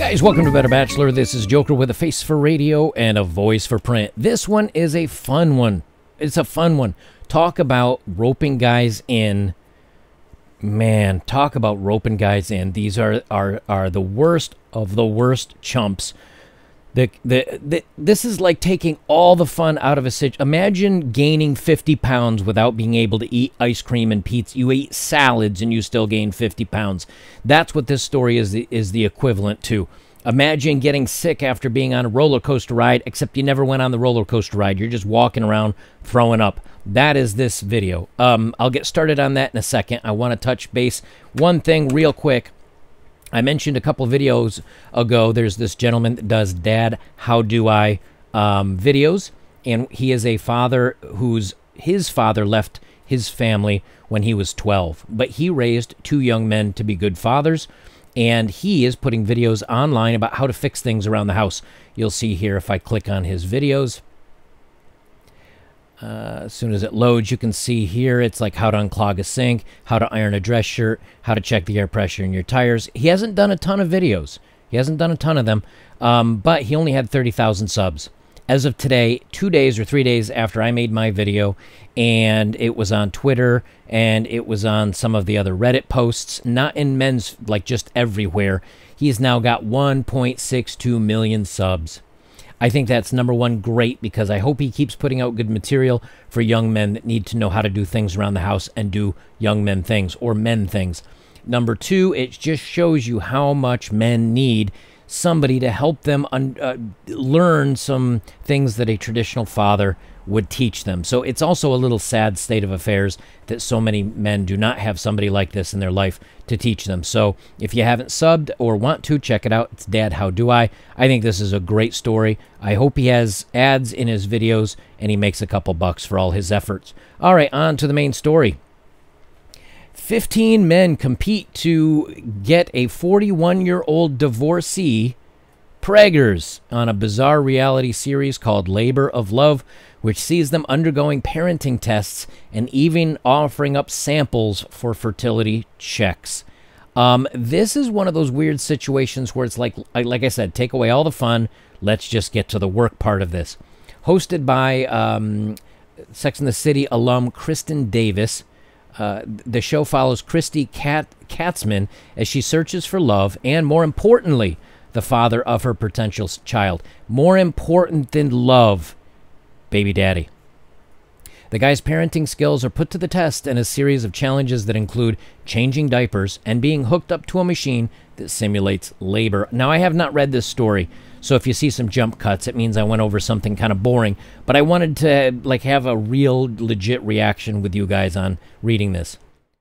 Guys, welcome to Better Bachelor. This is Joker with a face for radio and a voice for print. This one is a fun one. It's a fun one. Talk about roping guys in. Man, talk about roping guys in. These are the worst of the worst chumps. This is like taking all the fun out of a situation. Imagine gaining 50 pounds without being able to eat ice cream and pizza. You eat salads and you still gain 50 pounds. That's what this story is the equivalent to. Imagine getting sick after being on a roller coaster ride, except you never went on the roller coaster ride. You're just walking around throwing up. That is this video. I'll get started on that in a second. I want to touch base one thing real quick. I mentioned a couple videos ago, there's this gentleman that does Dad, How Do I videos, and he is a father his father left his family when he was 12, but he raised two young men to be good fathers, and he is putting videos online about how to fix things around the house. You'll see here if I click on his videos. As soon as it loads, you can see here it's like how to unclog a sink, how to iron a dress shirt, how to check the air pressure in your tires. He hasn't done a ton of videos. He hasn't done a ton of them, but he only had 30,000 subs. As of today, 2 days or 3 days after I made my video, and it was on Twitter, and it was on some of the other Reddit posts, not in men's, like just everywhere, he's now got 1.62 million subs. I think that's number one, great, because I hope he keeps putting out good material for young men that need to know how to do things around the house and do young men things or men things. Number two, it just shows you how much men need somebody to help them learn some things that a traditional father would teach them. So it's also a little sad state of affairs that so many men do not have somebody like this in their life to teach them. So if you haven't subbed or want to, check it out. It's Dad, How Do I? I think this is a great story. I hope he has ads in his videos and he makes a couple bucks for all his efforts. All right, on to the main story. 15 men compete to get a 41-year-old divorcee preggers on a bizarre reality series called Labor of Love, which sees them undergoing parenting tests and even offering up samples for fertility checks. This is one of those weird situations where it's like I said, take away all the fun. Let's just get to the work part of this. Hosted by Sex and the City alum Kristen Davis, the show follows Christy Katzman as she searches for love and, more importantly, the father of her potential child. More important than love, baby daddy. The guy's parenting skills are put to the test in a series of challenges that include changing diapers and being hooked up to a machine that simulates labor. Now, I have not read this story, so if you see some jump cuts, it means I went over something kind of boring, but I wanted to have a real legit reaction with you guys on reading this.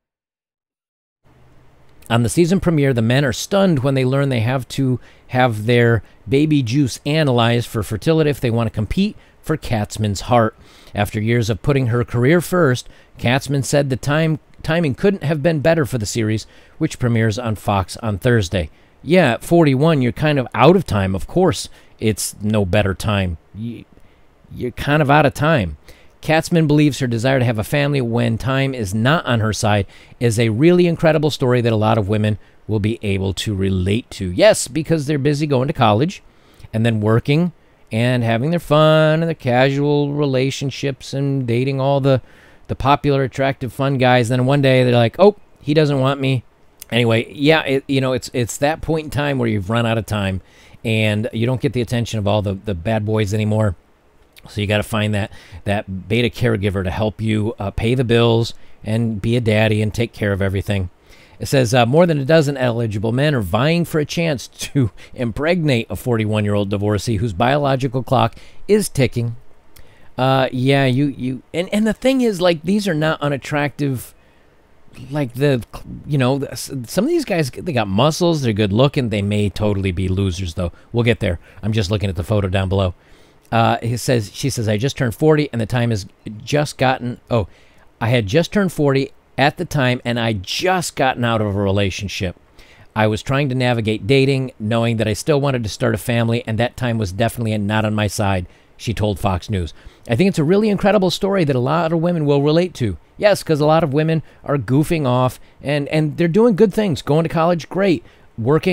On the season premiere, the men are stunned when they learn they have to have their baby juice analyzed for fertility if they want to compete for Katzman's heart. After years of putting her career first, Katzman said the timing couldn't have been better for the series, which premieres on Fox on Thursday. Yeah, at 41, you're kind of out of time. Of course, it's no better time. You're kind of out of time. Katzman believes her desire to have a family when time is not on her side is a really incredible story that a lot of women will be able to relate to. Yes, because they're busy going to college and then working and having their fun and their casual relationships and dating all the popular, attractive, fun guys. Then one day they're like, oh, he doesn't want me. Anyway, yeah, it's that point in time where you've run out of time and you don't get the attention of all the bad boys anymore. So you got to find that beta caregiver to help you pay the bills and be a daddy and take care of everything. It says more than a dozen eligible men are vying for a chance to impregnate a 41-year-old divorcee whose biological clock is ticking. And the thing is, like, these are not unattractive. Like some of these guys, they got muscles, they're good looking. They may totally be losers, though. We'll get there. I'm just looking at the photo down below. She says, I just turned 40 and the time has just gotten, I had just turned 40 at the time and I just gotten out of a relationship. I was trying to navigate dating, knowing that I still wanted to start a family, and that time was definitely not on my side, she told Fox News. I think it's a really incredible story that a lot of women will relate to. Yes, because a lot of women are goofing off and they're doing good things. Going to college, great. Working,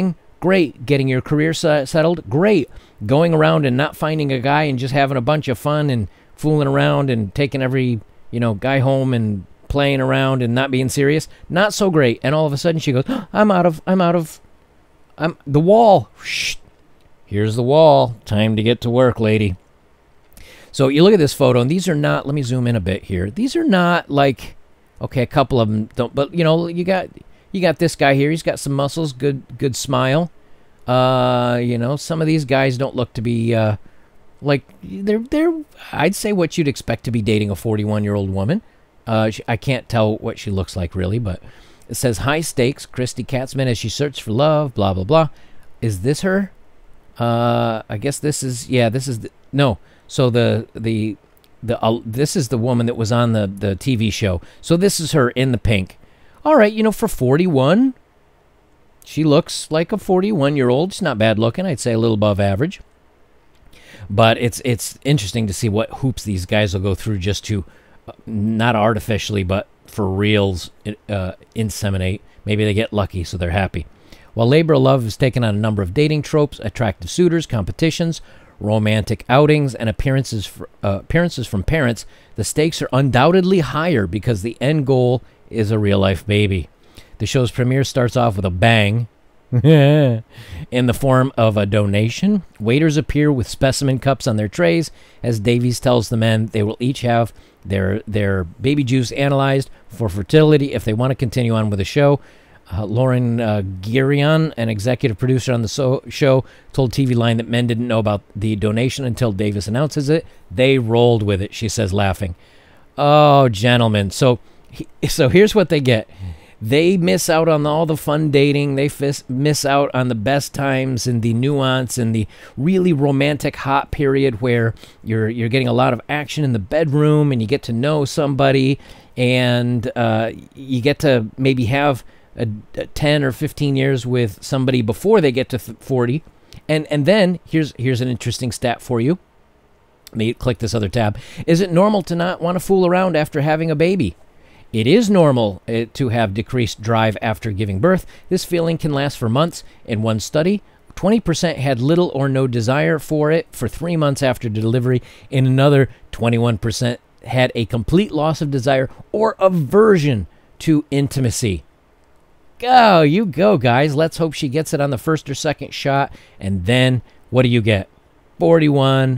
Great. Getting your career settled? Great. Going around and not finding a guy and just having a bunch of fun and fooling around and taking every, guy home and playing around and not being serious? Not so great. And all of a sudden she goes, I'm the wall. Shh. Here's the wall. Time to get to work, lady. So you look at this photo, and these are not, let me zoom in a bit here. These are not like, okay, a couple of them don't, but you got this guy here. He's got some muscles, good smile. Some of these guys don't look to be like they're I'd say what you'd expect to be dating a 41-year-old woman. I can't tell what she looks like really, but it says high stakes, Christy Katzman as she searches for love, blah blah blah. Is this her? I guess this is, this is no. So this is the woman that was on the TV show. So this is her in the pink. All right, for 41, she looks like a 41-year-old. She's not bad looking. I'd say a little above average. But it's interesting to see what hoops these guys will go through just to, not artificially, but for reals, inseminate. Maybe they get lucky, so they're happy. While labor of love has taken on a number of dating tropes, attractive suitors, competitions, romantic outings, and appearances from parents, the stakes are undoubtedly higher because the end goal is a real-life baby. The show's premiere starts off with a bang in the form of a donation. Waiters appear with specimen cups on their trays as Davies tells the men they will each have their baby juice analyzed for fertility if they want to continue on with the show. Lauren Girion, an executive producer on the show, told TV Line that men didn't know about the donation until Davis announces it. They rolled with it, she says, laughing. Oh, gentlemen. So here's what they get. They miss out on all the fun dating. They miss out on the best times and the nuance and the really romantic hot period where you're getting a lot of action in the bedroom and you get to know somebody and you get to maybe have a 10 or 15 years with somebody before they get to 40. And then here's an interesting stat for you. Let me click this other tab. Is it normal to not want to fool around after having a baby? It is normal to have decreased drive after giving birth. This feeling can last for months. In one study, 20% had little or no desire for it for 3 months after delivery. In another, 21% had a complete loss of desire or aversion to intimacy. Go, you go, guys. Let's hope she gets it on the first or second shot. And then, what do you get? 41,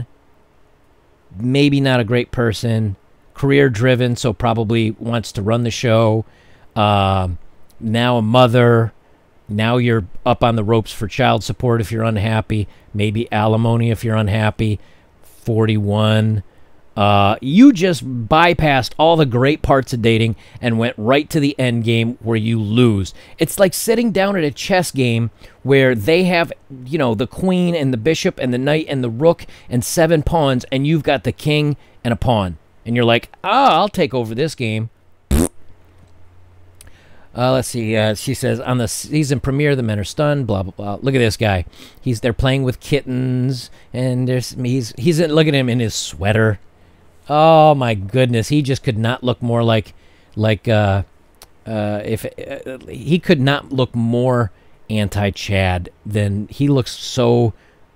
maybe not a great person, career-driven, so probably wants to run the show. Now a mother. Now you're up on the ropes for child support if you're unhappy. Maybe alimony if you're unhappy. 41. You just bypassed all the great parts of dating and went right to the end game where you lose. It's like sitting down at a chess game where they have, the queen and the bishop and the knight and the rook and 7 pawns, and you've got the king and a pawn. And you're like, I'll take over this game. Let's see. She says, on the season premiere, the men are stunned, blah, blah, blah. Look at this guy. They're playing with kittens, and he's look at him in his sweater. Oh my goodness, he just could not look more he could not look more anti-Chad than he looks. So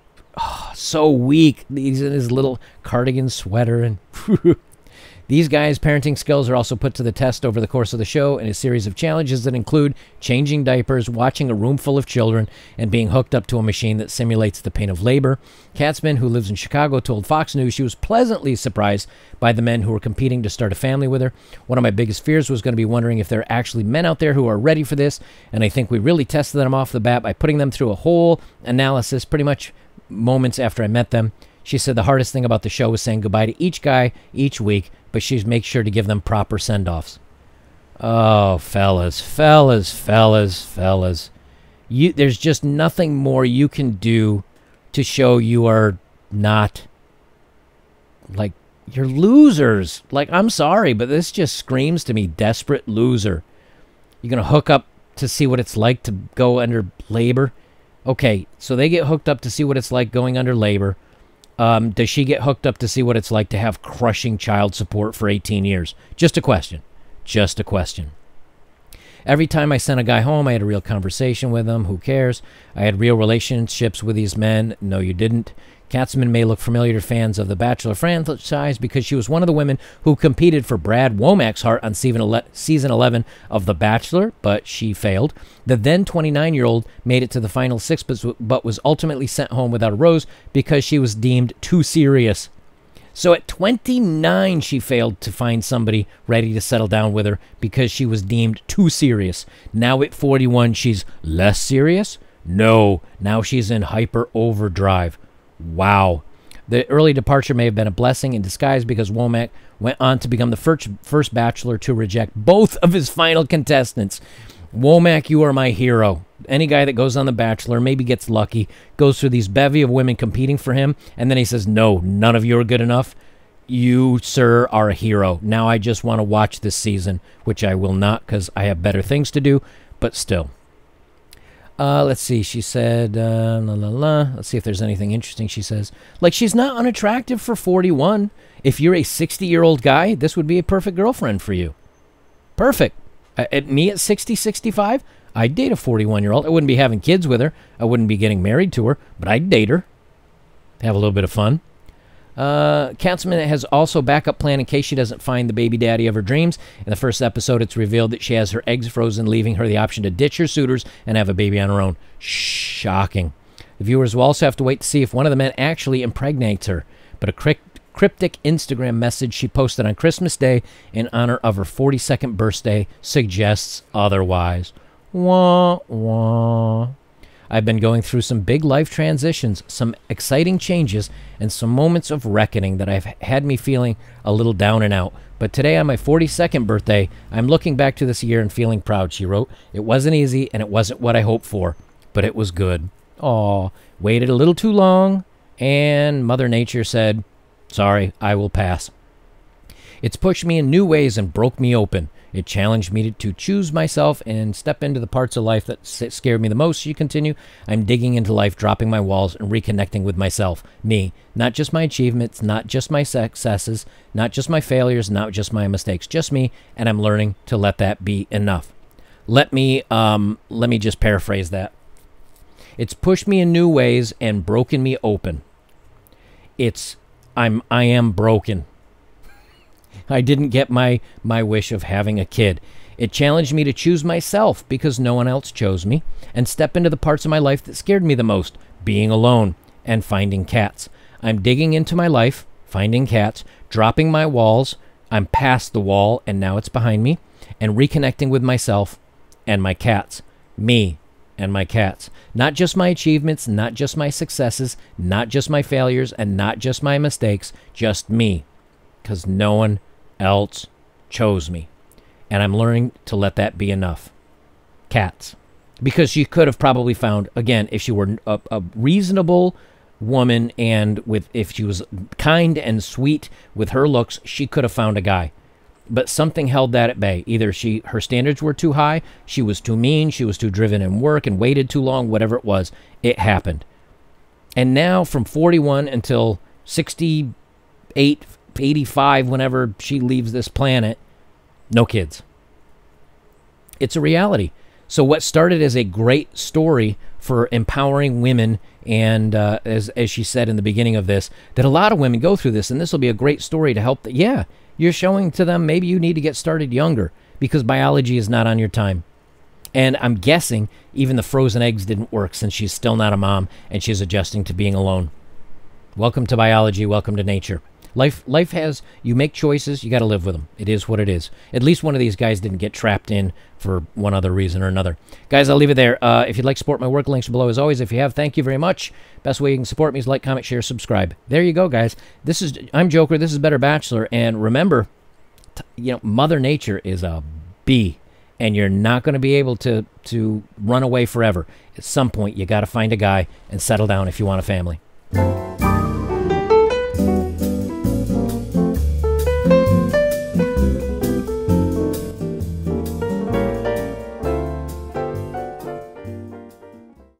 weak. He's in his little cardigan sweater and These guys' parenting skills are also put to the test over the course of the show in a series of challenges that include changing diapers, watching a room full of children, and being hooked up to a machine that simulates the pain of labor. Katzman, who lives in Chicago, told Fox News she was pleasantly surprised by the men who were competing to start a family with her. One of my biggest fears was going to be wondering if there are actually men out there who are ready for this, and I think we really tested them off the bat by putting them through a whole analysis pretty much moments after I met them. She said the hardest thing about the show was saying goodbye to each guy each week, but she makes sure to give them proper send-offs. Oh, fellas. There's just nothing more you can do to show you are not, like, you're losers. Like, I'm sorry, but this just screams to me desperate loser. You're going to hook up to see what it's like to go under labor? Okay, so they get hooked up to see what it's like going under labor. Does she get hooked up to see what it's like to have crushing child support for 18 years? Just a question. Every time I sent a guy home, I had a real conversation with him. Who cares? I had real relationships with these men. No, you didn't. Katzman may look familiar to fans of the Bachelor franchise because she was one of the women who competed for Brad Womack's heart on season 11 of The Bachelor, but she failed. The then 29-year-old made it to the final 6, but was ultimately sent home without a rose because she was deemed too serious. So at 29, she failed to find somebody ready to settle down with her because she was deemed too serious. Now at 41, she's less serious? No, now she's in hyper overdrive. Wow. The early departure may have been a blessing in disguise because Womack went on to become the first Bachelor to reject both of his final contestants. Womack, you are my hero. Any guy that goes on The Bachelor maybe gets lucky, goes through these bevy of women competing for him, and then he says, no, none of you are good enough. You, sir, are a hero. Now I just want to watch this season, which I will not because I have better things to do, but still. Let's see. She said, Let's see if there's anything interesting she says. Like, she's not unattractive for 41. If you're a 60-year-old guy, this would be a perfect girlfriend for you. Perfect. Me at 60, 65, I'd date a 41-year-old. I wouldn't be having kids with her. I wouldn't be getting married to her, but I'd date her. Have a little bit of fun. Katzman has also backup plan in case she doesn't find the baby daddy of her dreams. In the first episode, it's revealed that she has her eggs frozen, leaving her the option to ditch her suitors and have a baby on her own. Shocking. The viewers will also have to wait to see if one of the men actually impregnates her. But a cryptic Instagram message she posted on Christmas Day in honor of her 42nd birthday suggests otherwise. Wah, wah. I've been going through some big life transitions, some exciting changes, and some moments of reckoning that have had me feeling a little down and out. But today on my 42nd birthday, I'm looking back to this year and feeling proud, she wrote. It wasn't easy, and it wasn't what I hoped for, but it was good. Aw, waited a little too long, and Mother Nature said, sorry, I will pass. It's pushed me in new ways and broke me open. It challenged me to choose myself and step into the parts of life that scared me the most, she continued. I'm digging into life, dropping my walls, and reconnecting with myself. Me. Not just my achievements, not just my successes, not just my failures, not just my mistakes. Just me, and I'm learning to let that be enough. Let me just paraphrase that. It's pushed me in new ways and broken me open. I am broken. I didn't get my wish of having a kid. It challenged me to choose myself because no one else chose me and step into the parts of my life that scared me the most, being alone and finding cats. I'm digging into my life, finding cats, dropping my walls. I'm past the wall and now it's behind me, and reconnecting with myself and my cats. Me and my cats. Not just my achievements, not just my successes, not just my failures, and not just my mistakes, just me. Because no one else chose me. And I'm learning to let that be enough. Cats. Because she could have probably found, again, if she were a reasonable woman and if she was kind and sweet with her looks, she could have found a guy. But something held that at bay. Either her standards were too high, she was too mean, she was too driven in work and waited too long, whatever it was, it happened. And now from 41 until 68, 85, whenever she leaves this planet, no kids. It's a reality. So what started as a great story for empowering women, and as she said in the beginning of this, that a lot of women go through this, and this will be a great story to help. Yeah, you're showing to them maybe you need to get started younger because biology is not on your time. And I'm guessing even the frozen eggs didn't work since she's still not a mom and she's adjusting to being alone. Welcome to biology. Welcome to nature. Life has, you make choices, you got to live with them. It is what it is. At least one of these guys didn't get trapped in for one other reason or another. Guys, I'll leave it there. If you'd like to support my work, links are below as always. If you have, thank you very much. Best way you can support me is like, comment, share, subscribe. There you go, guys. I'm Joker. This is Better Bachelor. And remember, Mother Nature is a bee. And you're not going to be able to run away forever. At some point, you got to find a guy and settle down if you want a family.